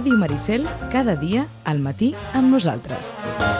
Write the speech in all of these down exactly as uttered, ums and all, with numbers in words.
Ràdio Maricel, cada dia, al matí, amb nosaltres.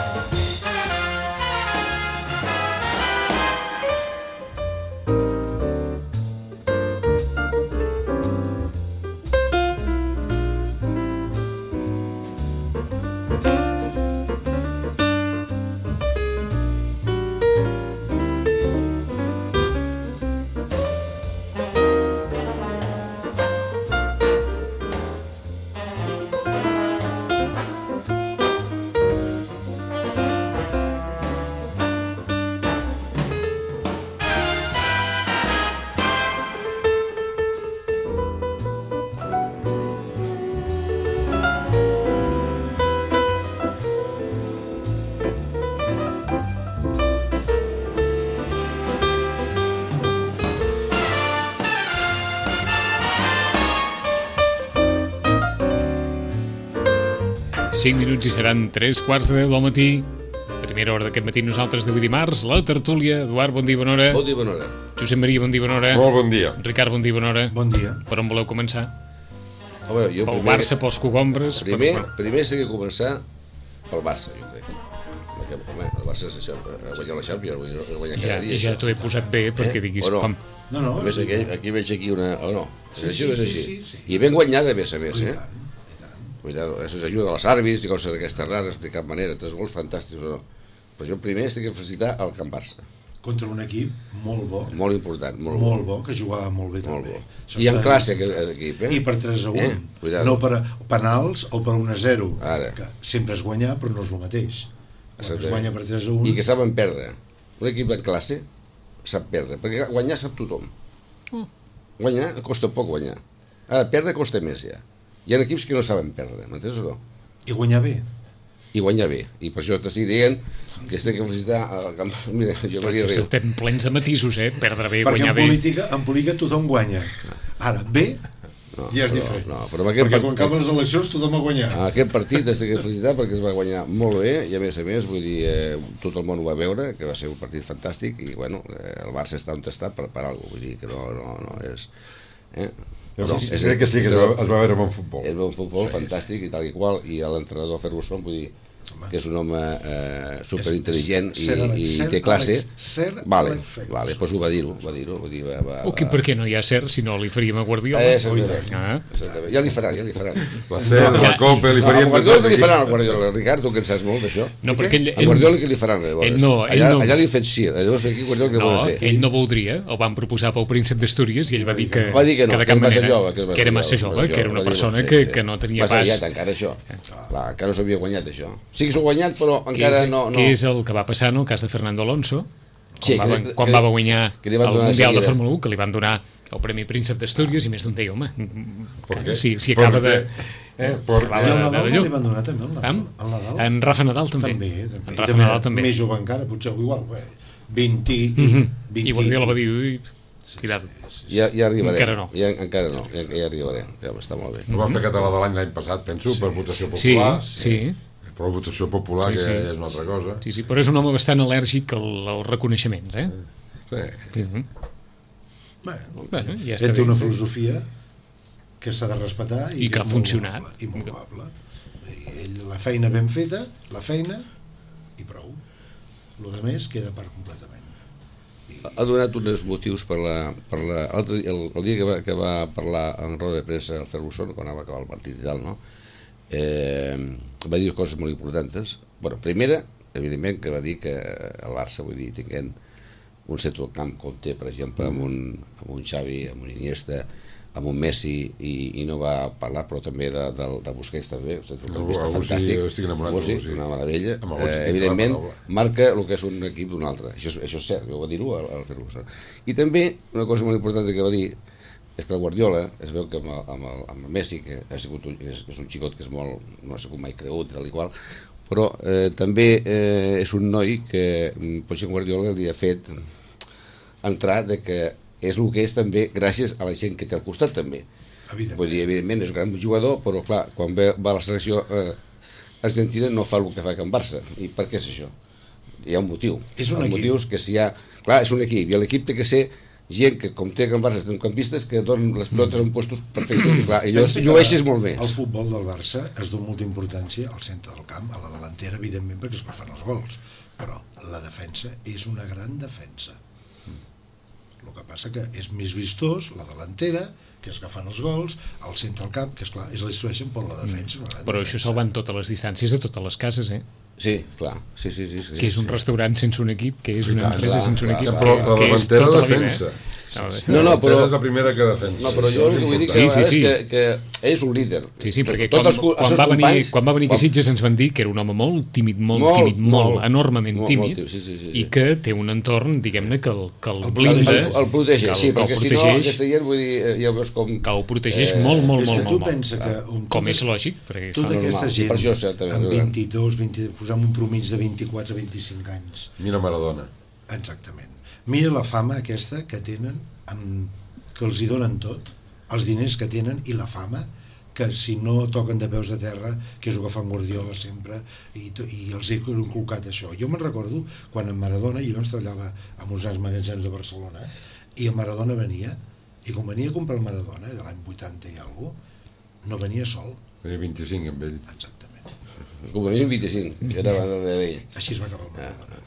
cinc minuts i seran tres quarts de deu del matí. Primera hora d'aquest matí nosaltres d'avui dimarts. La tertúlia. Eduard, bon dia, bona hora. Bon dia, bona hora. Josep Maria, bon dia, bona hora. Molt bon dia. Ricard, bon dia, bona hora. Bon dia. Per on voleu començar? Home, jo Pel primer, Barça, pels cogombres? Primer, per... primer s'ha de començar pel Barça, jo crec. Perquè, home, el Barça ha guanyat la Champions, ha guanyat cada Ja, dia. ja t'ho he posat bé perquè Eh? diguis... O no? Com... No, no. A més, aquí, aquí veig aquí una... O no? Sí, És així sí, o és sí, així? sí, sí. I ben guanyada, a més a més, I eh? tant, i tant. Cuidado, això ajuda a les àrbits i coses d'aquestes rares, de cap manera, tres gols fantàstics o no. Però jo primer estic a felicitar el Can Barça. Contra un equip molt bo. Molt important, molt, Molt bo, que jugava molt bé Molt també. bo. Això I en s'ha classe, dit. aquest equip, eh? I per tres a un. Eh? Cuidado. No per a penals o per un a zero. Ara. Que sempre és guanyar, però no és el mateix. Quan es Exactament. guanya per tres a un... I que saben perdre. Un equip de classe sap perdre, perquè guanyar sap tothom. Guanyar costa poc guanyar. Ara, perdre costa més ja. Hi ha equips que no saben perdre, m'entens o no? I guanyar bé. I guanyar bé. I per això t'estic dient que estic a felicitar al Camp... Mira, jo m'hauria Perquè riu. estem plens de matisos, eh? Perdre bé, Perquè guanyar en bé. política, en política tothom guanya. Ara, bé, No, ja és però, diferent. no, però amb aquest Perquè part- quan acaben les eleccions tothom ha guanyat. En aquest partit estic a felicitar perquè es va guanyar molt bé i a més a més, vull dir, eh, tot el món ho va veure, que va ser un partit fantàstic i bueno, eh, el Barça està on està per, per alguna cosa, vull dir que no, no, no és... Eh? No, Però sí, sí, és- crec que sí, que és- es va, es va veure bon futbol. és un futbol Sí, fantàstic i tal i qual, i l'entrenador Ferguson, vull dir, que és un home eh, superintel·ligent i, Sir Alex- i Sir té classe. Alex- Sir Vale, Alex Ferguson. vale, doncs ho va dir-ho, va dir-ho, vull dir, va, va, O que per què no hi ha cert, si no li faríem a Guardiola? Eh, exactament, Ah. exactament. Ja li faran, ja li faran. La Cel, la Copa, li No, a faríem... Guardiola que li faran al Guardiola, Ricard, tu que en saps molt d'això. No, perquè ell, A Guardiola que li faran, llavors. ell no, ell allà, no. allà li han fet sí, llavors aquí Guardiola què no, vol fer? ell no voldria, el van proposar pel príncep d'Astúries i ell va dir que, Va dir que no, de que cap era massa manera, jove, que era que era massa jove, que era una persona que, que no tenia massa pas... aviat, encara això. Clar, encara no s'havia guanyat això. Sí que s'ho ha guanyat, però que encara és, no... no. que és el que va passar en el cas de Fernando Alonso, quan, Sí, va, que- quan que- va guanyar que li van el donar Mundial de seguida. Fórmula u, que li van donar el Premi Príncep d'Astúries i més d'un deia, home, Per què? si, si Per acaba què? de... Eh, acaba perquè... I el de- Nadal de no lloc. li van donar també, el Nadal. Amb? El Nadal. En Rafa Nadal també. També, també. En I Rafa també Nadal també. Més jove encara, potser igual. Bé, vint i... Mhm. vint I Guardiola va dir, ui, cuidado. Ja, ja arribarem. Encara no. Ja, encara no, ja, ja arribarem. Ja està molt bé. Ho van fer català de l'any l'any passat, penso, per votació Sí, popular. sí, Però votació popular, Sí, que sí. ja és una altra cosa. sí, sí, però és un home bastant al·lèrgic al- als reconeixements, eh? Sí. Mhm. Bueno, Bueno, ja està ell té bé. una filosofia que s'ha de respectar i, I que ha és molt funcionat. loable, i molt loable. I ell, la feina ben feta, la feina i prou. Lo de més queda per completament. Ha donat uns motius per la... Per la el, el, el dia que va, que va parlar en roda de premsa el Ferguson, quan va acabar el partit i tal, no? Eh, va dir coses molt importants. Bueno, primera, evidentment, que va dir que el Barça, vull dir, tinguent un centre del camp com té, per exemple, amb un, amb un Xavi, amb un Iniesta, amb un Messi, i, i no va parlar, però també de, de, de Busquets també, un centrocampista Algú- algú sí, fantàstic, estic enamorat Algú sí, d'algú, sí. una meravella. Amb algú sí, Eh, que evidentment, la paraula. marca el que és un equip d'un altre, això és, això és cert, jo va dir-ho al, al Ferguson. I també una cosa molt important que va dir és que el Guardiola, es veu que amb el, amb el, amb el Messi, que ha sigut un, és, és un xicot que és molt, no ha sigut mai cregut, tal i qual, però eh, també eh, és un noi que mm, potser Guardiola li ha fet entrar de que és el que és també gràcies a la gent que té al costat també. Evidentment. Vull dir, evidentment és un gran jugador, però clar, quan ve, va a la selecció eh, argentina no fa el que fa Can Barça. I per què és això? Hi ha un motiu. És un el equip. motiu és que si hi ha... Clar, és un equip, i l'equip té que ser gent que, com té que el Barça tenen campistes, que donen les pilotes en puestos perfectes. Clar, i llavors llueixes molt més. El futbol del Barça es dona molta importància al centre del camp, a la delantera, evidentment, perquè es fan els gols. Però la defensa és una gran defensa. El que passa que és més vistós la delantera, que es agafen els gols, al centre del camp, que és clar, es destrueixen per la defensa. Una gran Però defensa. això salvant totes les distàncies a totes les cases, eh? Sí, clar, sí, sí, sí. sí Que és un restaurant sense un equip, que és una tant, empresa clar, sense un clar, equip, clar, Però que, la que és davantera tota la vida, defensa. eh? No, no, La però... davantera és la primera que defensa. No, però jo el que vull dir que, Sí, sí, és sí. que, que és un líder. Sí, sí, perquè Tots quan, els, els quan, seus va venir, companys- quan va venir quan- a Sitges ens van dir que era un home molt tímid, molt, Molt, tímid, molt, molt, enormement molt, tímid, molt tímid, sí, sí, sí, sí. i que té un entorn, diguem-ne, que el, que el El, blinda, el, el protegeix, que el, sí, que el perquè si no, protegeix, aquesta gent, vull dir, eh, ja veus com... que el protegeix Eh, molt, molt, és molt, que tu molt, pensa que un, com tota- és lògic, perquè tota normal, aquesta sí, gent per això, certament, amb és vint-i-dos, vint, posem un promig de vint-i-quatre a vint-i-cinc anys, Mira Maradona. exactament, mira la fama aquesta que tenen, amb, que els hi donen tot, els diners que tenen i la fama, que si no toquen de peus de terra, que és el que fan Guardiola sempre, i, to- i els he inculcat això. Jo me'n recordo quan en Maradona, jo ens treballava amb uns grans magatzems de Barcelona, i en Maradona venia, i quan venia a comprar el Maradona, de l'any vuitanta i alguna cosa, no venia sol. Tenia vint-i-cinc amb ell. Exactament. Com a mínim vint-i-cinc, que era darrere d'ell. Així es va acabar el Maradona.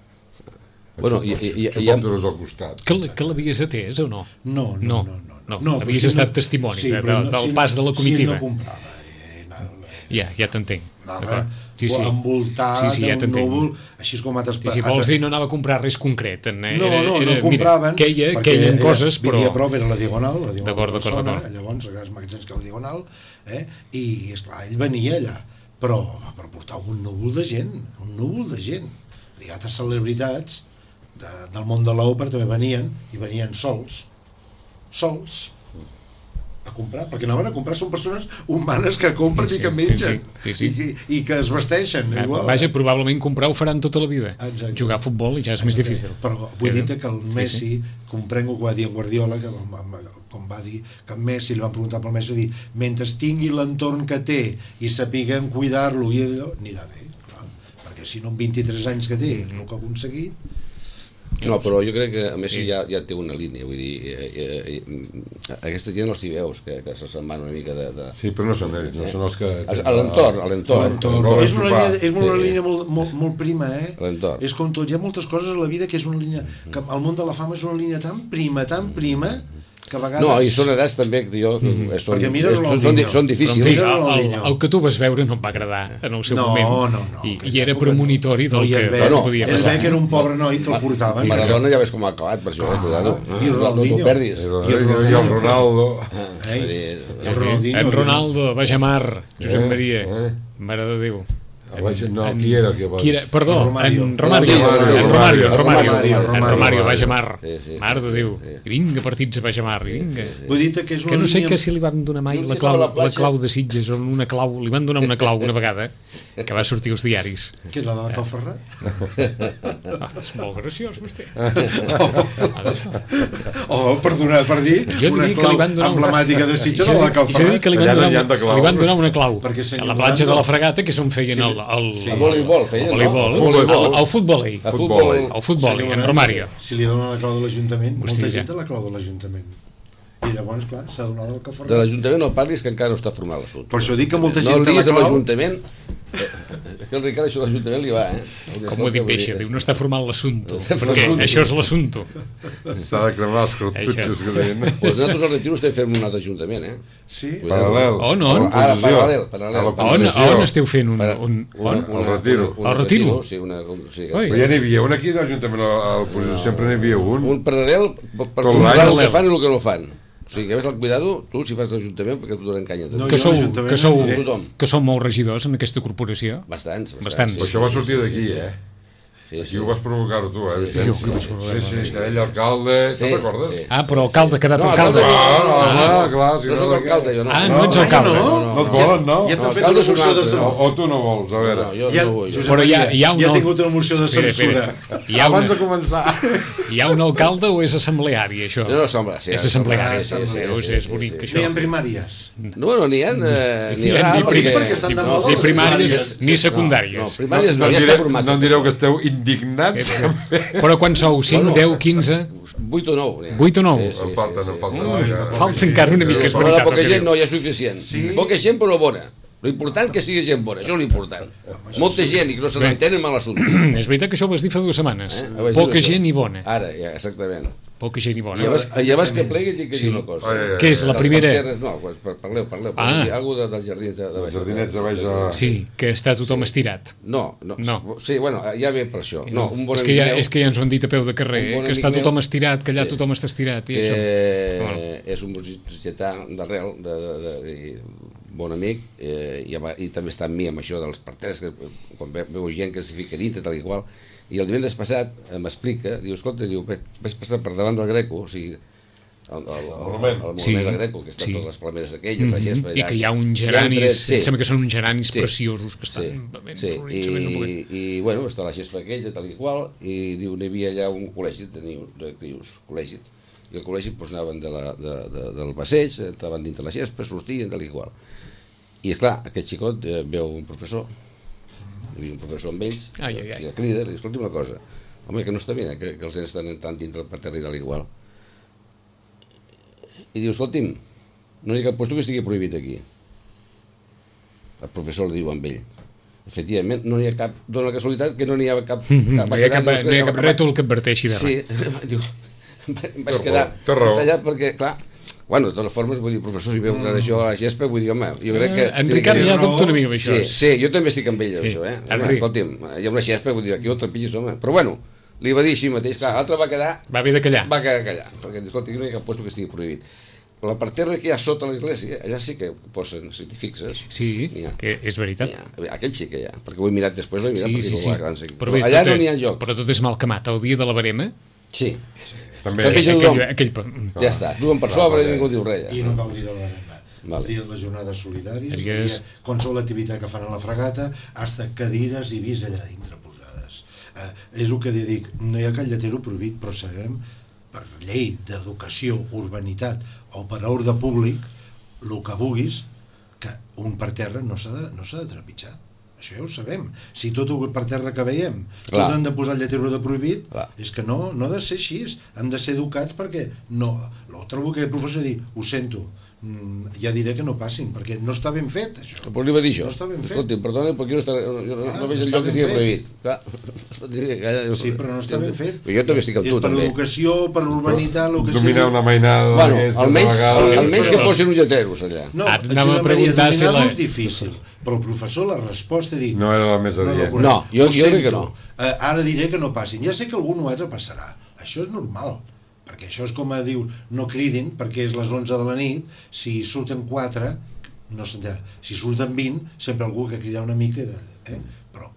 Bueno, i- i- i- Xupòpteros al costat. que, l- que l'havies atès o no? No, no, no. no, no. però Havies si estat testimoni de- però de- del pas de la comitiva. Si no comprava, eh, anava, Ja, ja t'entenc. anava D'acord. Sí, sí. envoltat Sí, sí, ja d'un t'entenc. núvol, així com altres... Sí, si vols dir, no anava a comprar res concret. En, No, no, no compraven, Mira, queia, perquè queien era- coses, però... vivia a prop, era la Diagonal, la Diagonal D'acord, de d'acord, Barcelona, d'acord. llavors, els grans magatzems que era la Diagonal, eh? I, esclar, ell venia allà, però, però portava un núvol de gent, un núvol de gent. I altres celebritats de, del món de l'òpera també venien, i venien sols, sols, a comprar, perquè anaven a comprar, són persones humanes que compren Sí, i que sí, mengen, sí, sí, sí. I, i que es vesteixen Ah, igual. Vaja, probablement comprar ho faran tota la vida. Exacte. Jugar a futbol ja és més difícil. Però vull Sí, dir que el Messi, sí, sí. comprenc el que va dir en Guardiola, que com va dir que en Messi, li van preguntar pel Messi, dir, mentre tingui l'entorn que té i sapiguem cuidar-lo, i allò, anirà bé, clar, perquè si no, en vint-i-tres anys que té, el que ha aconseguit... No, però jo crec que a Messi Sí. ja, ja té una línia, vull dir, eh, eh, eh, aquesta gent els hi veus, que, que se se'n van una mica de... de... Sí, però no són ells, no són els que... A l'entorn, a l'entorn. L'entorn. volen És una xupar. línia, és una Sí. línia molt, molt, molt prima, eh? L'entorn. És com tot, hi ha moltes coses a la vida que és una línia, que el món de la fama és una línia tan prima, tan prima, que a vegades... No, i són edats també que jo... Mm. Són, Perquè mira és, són, Ronaldinho. són, són Però, en fi, difícils. Mira el, el, Ronaldinho. el que tu vas veure no et va agradar en el seu No, moment. no, no, I, que i era ja premonitori del no, i que, el del ve, que no, podia el passar. ve que era un pobre noi que el portava. Maradona ja ves com ha acabat, per això, eh, cuidado. I No, no Ronaldinho. t'ho perdis. I el, i el Ronaldo... Eh? Eh, El Ronaldinho, En Ronaldo, Bajamar, Josep Eh, Maria, eh. Mare de Déu. El Baix- no, qui era el que va... Qui era? Perdó, Romario. en Romario, Romario, en Romario, en Romario, Romario, Romario, en Romario, Romario. Bajamar, Sí, sí, sí, Mare de sí, Déu, sí. i vinga partits a Bajamar, i vinga. Vull dir que és una Que no sé línia... que si li van donar mai Jo la que estava clau, a la platja. la clau de Sitges, o una clau, li van donar una clau una vegada, que va sortir als diaris. Que és la de la Clau Ferrat? Ah, és molt graciós, vostè. Oh, perdonat per dir, Jo una diria que clau li van donar una- emblemàtica de Sitges Jo o de la Clau dic- jo dic que li van, Allà no donar, hi ha de una- claus. li van donar una clau Perquè, a senyor la platja Rolando- de la Fragata, que és on feien Sí, el, el, sí. El voleibol, el feien, voleibol, no? el, Futbol. el, el futbolei, A Futbol. futbol. el futbolei, Si li en donen- Romario. Si li donen la clau de l'Ajuntament, molta Hòstia, gent ja. té la clau de l'Ajuntament. I llavors, clar, s'ha donat el que De Ferrat. l'Ajuntament no parlis, que encara no està format l'assumpte. Per això dic que molta No gent té la liguis amb clau. l'Ajuntament. Eh, que el Ricard, això de l'Ajuntament li va, eh? Com ho dic bé, això, diu, no està format l'assumpte, perquè l'assumpte. això és l'assumpte. S'ha de cremar els cartutxos que deien. Pues nosaltres al Retiro estem fent un altre Ajuntament, eh? Sí? Paral·lel. On, on? Ara, Oposició. paral·lel, paral·lel. A On, l'oposició. on esteu fent un... Para- un una- on? una- Al Retiro. una- Al Retiro? Sí, una... Sí, Oi. Però ja n'hi havia un aquí de l'Ajuntament, a l'oposició sempre n'hi havia un. un paral·lel per, per Tot controlar l'any. el que fan i el que no fan. O sigui, que ves el cuidado, tu si fas l'Ajuntament perquè t'ho donen canya. No, No, Que jo sou, l'Ajuntament que, sou, no diré. Tothom. que sou molts regidors en aquesta corporació. bastants, Bastants. bastants. Però això va sortir d'aquí, eh? Sí, Aquí sí. ho vas provocar-ho tu, eh, Sí, Vicenç? sí, jo ho vaig provocar. Sí, sí, que ell alcalde... Sí, Se'n recordes? sí. Ah, però alcalde, ha quedat No, alcalde. alcalde Ah, no, Ah, clar, clar. si No soc alcalde, jo no. Ah, no ets alcalde. no? No et volen, no? Ja t'ha No, fet alcalde una és un moció de altre. censura. O, o tu no vols, a veure. No, jo Ja, no vull. Josep Però hi ha- Maria, hi ha un ja ha nou- tingut una moció de Espera, censura. espera. Hi ha, Abans una, de començar. hi ha un alcalde o és assembleari, això? No, no, sembla, sí, és assembleari, sí, sí, sí, Veus, sí, és sí, bonic, sí. això. Ni en primàries. No, no, n'hi ha... Eh, Ni- n'hi ha, ni prim- perquè... perquè estan de no, moda Ni les primàries primàries. ni secundàries. No, primàries no, no, ja diré, està format. no em direu que esteu indignats. Però quan sou? cinc, deu, quinze? vuit o nou. vuit o nou? Sí, sí, Em falta, sí, em sí, falta. sí. encara. Falta encara una mica, és Però la veritat. poca el que gent diu. no hi ha suficient. Sí. Poca gent però bona. L'important que sigui gent bona, això és l'important. Molta gent i que no se n'entenen mal assumpte. És veritat que això ho vas dir fa dues setmanes. Eh? Vaig dir Poca això. gent i bona. Ara, ja, exactament. Poca gent i bona. I abans, i abans que més. plegui tinc que Sí. dir una cosa. Ai, ai, ai. Què és la Dels primera? parterres- No, pues, par- parleu, parleu. Ah. Ah. Algú de, dels jardins de, de Els jardinets de baix de... Sí, que està tothom estirat. No, no, No. Sí, bueno, ja ve per això. No, un bon és, que ja, amic meu, és que ja ens ho han dit a peu de carrer, Un eh? bon que està amic tothom meu- estirat, que allà Sí. tothom està estirat. I que això. és un musicetà d'arrel, de, de, de, de, bon amic, eh, i, va, i també està amb mi amb això dels parterres, que quan ve, veu gent que s'hi fica dintre, tal i qual, i el divendres passat m'explica, diu, escolta, diu, vaig passar per davant del Greco, o sigui, el, el, el, el, monument. el monument Sí, del Greco, que està sí. totes les palmeres aquelles, Mhm. la gespa, I allà. que hi ha uns Hi han geranis, tres, sí. em sembla que són uns geranis Sí. preciosos que estan Sí, ben sí. florits. a més no puc- I, i bueno, està la gespa aquella, tal i qual, i diu, n'hi havia allà un col·legi de, nius, de crios, col·legi, i al col·legi doncs, anaven de la, de, de, del passeig, estaven dintre la gespa, sortien, tal i qual. I esclar, aquest xicot eh, veu un professor, hi havia un professor amb ells, Ai, ai, ai. i el crida, li diu, escolta una cosa, home, que no està bé, eh, que, que els nens estan entrant dintre el parterre tal i qual. I diu, escolti'm, no hi ha cap lloc que estigui prohibit aquí. El professor li diu amb ell. Efectivament, no hi ha cap, dona la casualitat que no n'hi ha cap... No hi ha cap, no hi ha cap rètol que adverteixi de Sí, res. diu, em vaig Té quedar raó, té raó. tallat perquè, clar, bueno, de totes formes, vull dir, professor, si veu mm. això a la gespa, vull dir, home, jo crec que... Eh, en Ricard ja raó. dubta una mica amb això. Sí, sí, jo també estic amb ell, Sí. això, eh? En Home, Ric. escolti'm, hi ha una gespa, vull dir, aquí ho trepitgis, home. Però bueno, li va dir així mateix, clar, l'altre va quedar... Va haver de callar. Va quedar callar, perquè, escolta, aquí no hi ha cap lloc que estigui prohibit. La parterra que hi ha sota l'església, allà sí que posen, si t'hi fixes... Sí, n'hi ha. que és veritat. N'hi ha. Aquell sí que hi ha, perquè ho he mirat després, l'he mirat Sí, perquè sí, no sí. ho abans. Però, bé, allà tot no és- n'hi ha lloc. Però tot és mal camat. El dia de la barema, Sí, També. També. aquell, tothom. aquell, aquell, ja està. Duen per sobre i ningú diu res. I Ja. no cal dir del barema. Vale. El dia de les jornades solidàries, el Perquè és- dia, qualsevol activitat que fan a la fregata, hasta cadires i vis allà dintre posades. Eh, és el que dic, no hi ha cap lletero prohibit, però sabem, per llei d'educació, urbanitat o per ordre públic, el que vulguis, que un per terra no s'ha de, no s'ha de trepitjar. Això ja ho sabem. Si tot el per terra que veiem, Clar. tot han de posar el lletero de prohibit, Clar. és que no, no ha de ser així. Hem de ser educats perquè no... Lo trobo que el professor dir, ho sento, mm, ja diré que no passin, perquè no està ben fet, això. Doncs li va dir això. No està ben fet. Escolti, perdona, però aquí no, està, no, no, Ah, no veig no el està lloc que ben estigui fet. prohibit. Clar. Diria que- Sí, però no està ben fet. Però jo també estic amb És tu, per també. l'educació, per l'urbanitat, el que sigui. Dominar una mainada Bueno, d'aquestes almenys, a vegades, almenys que però- posin uns lleteros allà. No, Ara Josep anava a Maria, preguntar si dominar-lo la- és difícil, però el professor la resposta és dir... No era la més adient. correcte. No, jo- Ho jo crec que sento. no. Eh, ara diré que no passin. Ja sé que algun o altre passarà. Això és normal, perquè això és com a diu, no cridin perquè és les onze de la nit, si surten quatre, no s'entén. Si surten vint, sempre algú que cridar una mica, de, eh? però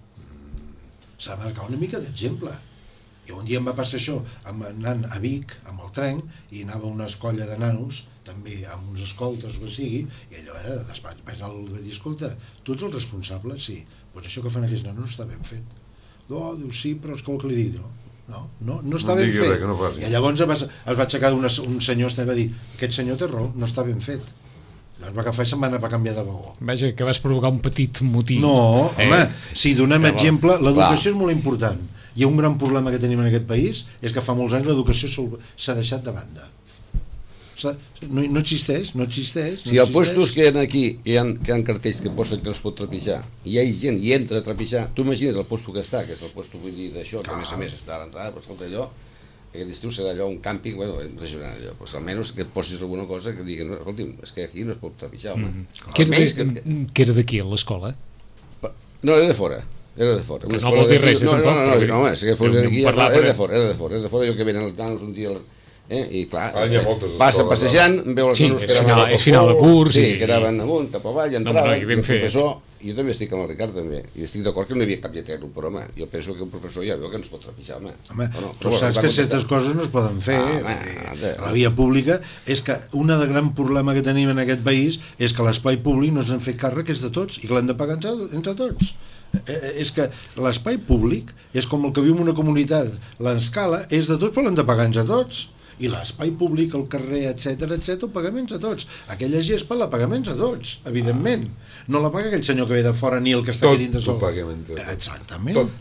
mm, s'ha de marcar una mica d'exemple. I un dia em va passar això, amb, anant a Vic, amb el tren, i anava una escolla de nanos, també amb uns escoltes o que sigui, i allò era de despatx. Vaig anar a dir, escolta, tu ets el responsable? Sí. Doncs això que fan aquests nanos no està ben fet. No, diu, sí, però és que vol que li digui, no? No, no, no està No ben digui fet. res, que no faci. I llavors es va, es va aixecar una, un senyor i va dir, aquest senyor té raó, no està ben fet. Llavors va agafar i se'n va anar a canviar de vagó. Vaja, que vas provocar un petit motí. No, Eh? home, si donem Llavors, exemple, l'educació clar. és molt important. I un gran problema que tenim en aquest país és que fa molts anys l'educació s'ha- s'ha deixat de banda. S'ha- No, no existeix, no existeix. No Si hi ha existeix. puestos que hi ha aquí, que hi ha, que hi ha cartells que posen que no es pot trepitjar, i hi ha gent i entra a trepitjar, tu imagina't el puesto que està, que és el puesto, vull dir, d'això, que a més a més està a l'entrada, però escolta, allò, aquest estiu serà allò, un càmping, bueno, impressionant allò, pues almenys que et posis alguna cosa que digui, no, escolti'm, és que aquí no es pot trepitjar, home. Mm -hmm. Que era, de, que era d'aquí, a l'escola? No, era de fora. Era de fora. Que Una no escola vol dir de- res, eh, no, no, tampoc, no, no, però- no, home, si que fos Déu-n'hi-do, d'aquí, parlar era per- de fora, era de fora, era de fora, jo que venen els nanos un dia, eh, i clar, Ah, hi ha eh, moltes passa escoles, passejant, veu els Sí, nanos és que anaven final- cap al és final de cul, curs sí, i- que anaven amunt, cap avall, no, entraven, i ben el fet. professor, jo també estic amb el Ricard també, i estic d'acord que no hi havia cap lletero, però home, jo penso que un professor ja veu que no es pot trepitjar, home. Home, O no? tu Però saps va que contestar. aquestes coses no es poden fer. Ah, eh? home, Vull dir, de- a la via pública és que un de gran problema que tenim en aquest país és que l'espai públic no s'han fet càrrec, és de tots, i que l'hem de pagar entre, entre tots. Eh, és que l'espai públic és com el que viu en una comunitat, l'escala és de tots però l'hem de pagar entre tots, i l'espai públic, el carrer, etc etc, ho paguem entre tots. Aquella gespa la paguem entre tots, evidentment. No la paga aquell senyor que ve de fora ni el que està Tot aquí dintre ho sol. paguem entre tots. Exactament. Tot.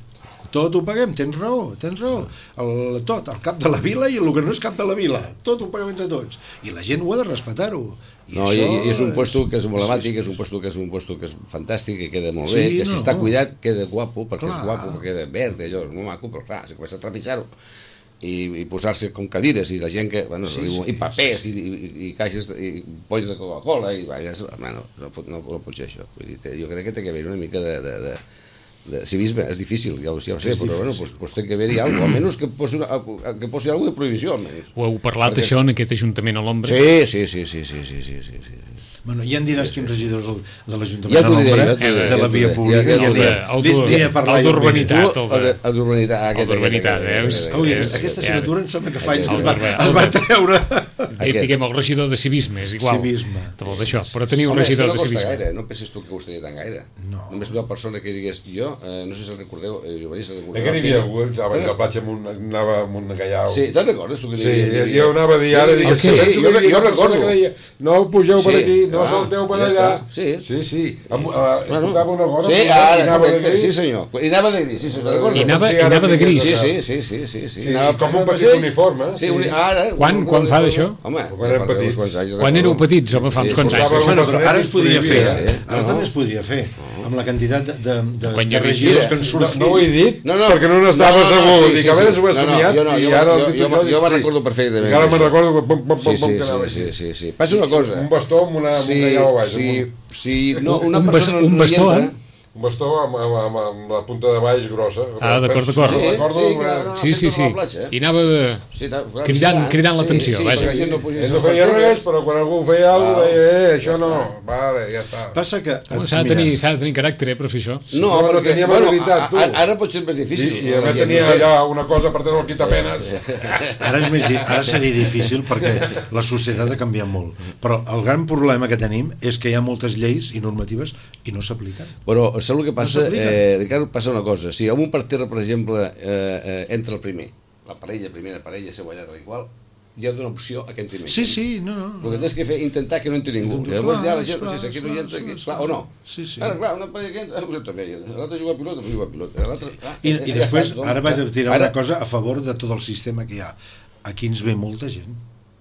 tot ho paguem, tens raó, tens raó. El, tot, el cap de la vila i el que no és cap de la vila, tot ho paguem entre tots. I la gent ho ha de respetar-ho. I no, això i, i és un puesto que és emblemàtic, sí, sí, sí. és un puesto que és un puesto que és fantàstic, que queda molt Sí, bé, que no, si està no. cuidat queda guapo, perquè Clar. és guapo, perquè queda verd, allò és molt maco, però clar, si comença a trepitjar-ho i, i posar-se com cadires i la gent que, bueno, Sí, sí, sí, i papers sí. i, i, i caixes i polls de Coca-Cola i va, ja, bueno, no, pot, no, no pot ser això. Vull dir, jo crec que té que haver una mica de, de, de de civisme, és difícil, ja ho, ja ho sé, És però bueno, pues, pues té que haver-hi alguna cosa, almenys que posi, una, que posi alguna de prohibició, almenys. Ho heu parlat, Perquè... això, en aquest Ajuntament a l'Ombra? Sí, sí, sí, sí, sí, sí, sí, sí, sí. Bueno, ja em diràs quins regidors de l'Ajuntament Ja a t'ho diré, l'Ombra, ja t'ho diré, de la ja t'ho via diré. pública, Ja- ja ja t'ho n'hi diré. ha- El n'hi- n'hi ha d'ur- parlat el jo. d'urbanitat, el de... El d'urbanitat, ah, aquest, d'urbanitat, aquest, aquest, veus? aquest, Ui, aquest, aquesta aquest, assignatura em sembla que fa anys El que es va, d'urba- es va treure. Eh, diguem, el regidor de civisme, és igual. Civisme. Tot d'això, però teniu Home, és que regidor no de costa civisme. gaire, no penses tu que costaria tant gaire. No. Només una persona que digués, jo, eh, no sé si el recordeu, eh, jo vaig si el recordeu. Eh que n'hi havia hagut, abans de la platja amb un, anava amb un gallau. Sí, te'n recordes tu que n'hi Sí, havia? jo anava a dir, ara dic, Sí, penso jo, que hi havia jo una persona recordo. que deia, no pugeu per Sí, aquí, no ah, salteu per ja allà. està, sí. Sí, sí. Amb, uh, Bueno, tocava una gorra, sí, i ara, anava de correcte, gris. sí senyor. I anava de gris, sí senyor, recordo. I anava, Sí, i ara anava de dic que gris. Sí, ja sí, sí, sí, sí, sí. Sí, Anava com un per petit passeig. uniforme, Sí, sí. uni... ara... Quan- un- quan fa d'això? Home, Quan érem fa uns petits. quants anys, Quan éreu recordo. petits, home, fa uns Sí, quants anys. portava això. Bueno, però ara es podria fer, Sí, eh? ara no. també es podria fer, amb la quantitat de, de, de, Quan hi de havia- regidors que en No, surten. no ho he dit, No, no, perquè no n'estava no, no, no, segur. sí, Dic, sí, a veure sí. si ho he No, no, somiat jo no, i jo- ara jo- el dit jo- això, jo dic, me'n sí. recordo perfectament I ara me'n d'això. recordo que pom, pom, Sí, pom, sí, que anava sí, així. sí, sí, sí. Passa una cosa. Un bastó amb, una, amb Si, un gallau a baix. si, amb si no, una Un bas- persona un no hi bastó, entra, eh? Un bastó amb, amb, amb, amb la punta de baix grossa. Ah, d'acord, d'acord. Sí, Sí, recordo sí, una- clar, Sí, sí, sí. a la platja, eh? I anava de... Sí, clar, clar, Cridant- sí, cridant sí, l'atenció, sí, vaja. perquè la gent no pugés Ell no les feia parteres. res, però quan algú feia alguna cosa, Val, deia, eh, això ja no. està. Vale, ja està. Passa que... Home, S'ha de, mira, tenir, s'ha de tenir caràcter, eh, per fer això. No, No, no perquè, tenia bueno, amabilitat, tu. a- a- ara pot ser més I, difícil. i a La més gent, tenia no sé. allà una cosa per treure el quitapenes. Ara, és més, di- ara seria difícil perquè la societat ha canviat molt. Però el gran problema que tenim és que hi ha moltes lleis i normatives i no s'apliquen. Però saps el que passa? s'aplica. Eh, Ricard, passa una cosa. Si a un parterre, per exemple, eh, eh, entra el primer, la parella, primera parella, següent, tal i qual, hi ha d'una opció a que entri més. Sí, sí, no, no. El que tens que fer és intentar que no entri ningú. Clar, Llavors ja la gent, clar, si aquí no hi clar, entra, clar, aquí, clar. clar, o no. Sí, sí. Ara, clar, una parella que entra, ah, pues també, l'altre juga a pilota, pues juga a pilota. l'altre, ah, I, ja i després, està, ara vaig a tirar ara, una cosa a favor de tot el sistema que hi ha. Aquí ens ve molta gent.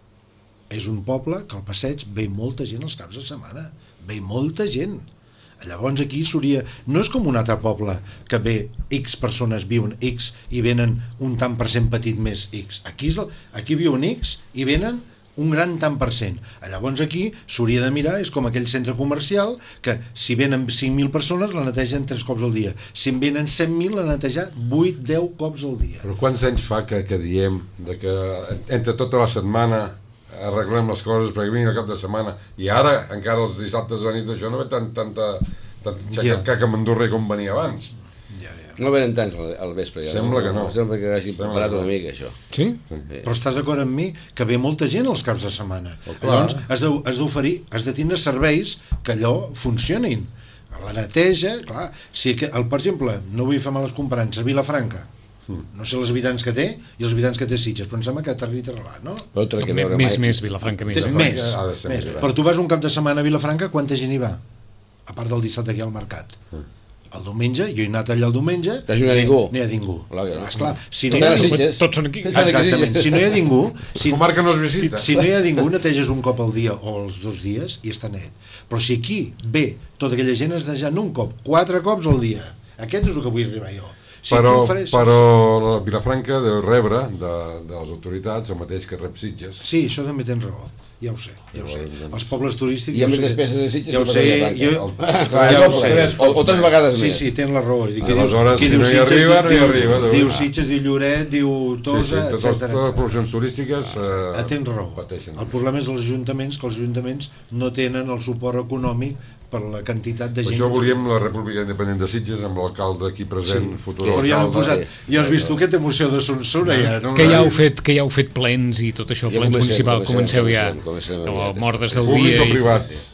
És un poble que al passeig ve molta gent els caps de setmana. Ve molta gent. Llavors aquí s'hauria... No és com un altre poble que ve X persones, viuen X i venen un tant per cent petit més X. Aquí, és el, aquí viuen X i venen un gran tant per cent. Llavors aquí s'hauria de mirar, és com aquell centre comercial que si venen cinc mil persones la netegen tres cops al dia. Si en venen cent mil la neteja vuit deu cops al dia. Però quants anys fa que, que diem de que entre tota la setmana arreglem les coses perquè vingui el cap de setmana i ara, encara els dissabtes de nit, això no ve tant, tanta, tanta Ja. caca mandorrer com venia abans. Ja, ja. no venen tants al, al vespre. Ja, Sembla que no. Sembla que hagin Sembla preparat que no. una mica, això. Sí? Però estàs d'acord amb mi que ve molta gent els caps de setmana. Oh, clar. Llavors has de- has d'oferir, has de tindre serveis que allò funcionin. La neteja, clar, si que, el, per exemple, no vull fer males comparances, Vilafranca, no sé els habitants que té i els habitants que té Sitges, però em sembla que Terri Terralà, no? Però té que Més, veure més, mai. més, Vilafranca, més. Té, eh? més, ha de ser més. més gran. Però tu vas un cap de setmana a Vilafranca, quanta gent hi va? A part del dissabte aquí al mercat. El diumenge, jo he anat allà el diumenge, Quasi no hi ha ningú. N'hi ha ningú. Clar que no. Esclar, si Tot no hi ha era ningú, Sitges. Tots són aquí. Tots són aquí, exactament, Sitges. si no hi ha ningú, si, Comarca no es visita. si no hi ha ningú, neteges un cop al dia o els dos dies i està net. Però si aquí ve tota aquella gent es neteja no un cop, quatre cops al dia. Aquest és el que vull arribar jo. Si però, tu ofereixes- però la Vilafranca deu rebre de, de les autoritats el mateix que rep Sitges. Sí, això també tens raó. Ja ho sé, ja ho sé. Els pobles turístics... Hi ha ja ho més sé. despeses de Sitges Ja ho que sé, per Vilafranca. jo... El- Clar, ja ho doble. sé. Tres O, o tres vegades Sí, més. sí, tens la raó. Qui diu- Aleshores, qui si diu no hi Sitges, arriba, no hi diu- arriba, diu- Diu Sitges, diu Lloret, diu Sí, sí, Tosa, totes, etcètera. totes les produccions turístiques eh, Ah, tens raó. pateixen. El problema és els ajuntaments, que els ajuntaments no tenen el suport econòmic per la quantitat de Per gent. això volíem la República Independent de Sitges amb l'alcalde aquí present, Sí. futur Però ja l'han alcalde. posat. Ja has vist tu aquesta emoció de Sonsura, ja. No? Que ja heu fet, que ja heu fet plens i tot això, Ja plens comencem, municipals, comencem, comenceu ja comencem, comencem o aviat. mordes del Públic dia o i... privat?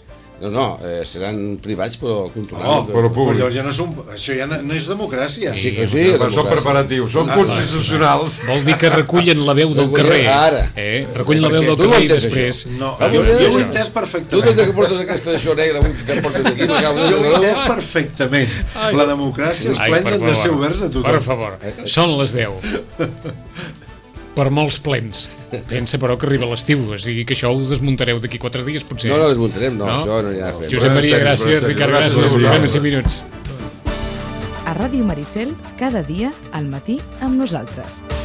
No, no, eh, seran privats però controlats. Oh, però públic. però ja no són, això ja no, no és democràcia. Sí que sí, Però són preparatius, són Ah, constitucionals. Vol dir que recullen la veu del carrer. Ara. Eh? Recullen la veu Perquè del tu no carrer i entens després... No, Ah, jo, bueno, jo ho he això. entès Tu perfectament. des que portes aquesta això negra avui que portes aquí m'acabo de... Jo ho he entès perfectament. La democràcia, els Ai, plens per han de ser favor. oberts a tothom. Per favor, són les deu. Per molts plens. Pensa, però, que arriba l'estiu, o sigui que això ho desmuntareu d'aquí quatre dies, potser. No, no, desmuntarem, no, No? això no hi ha a fer. Josep Maria, Però en gràcies. sèrio, però en Ricard, sèrio, gràcies. gràcies. Tornem en cinc minuts. A Ràdio Maricel, cada dia al matí amb nosaltres.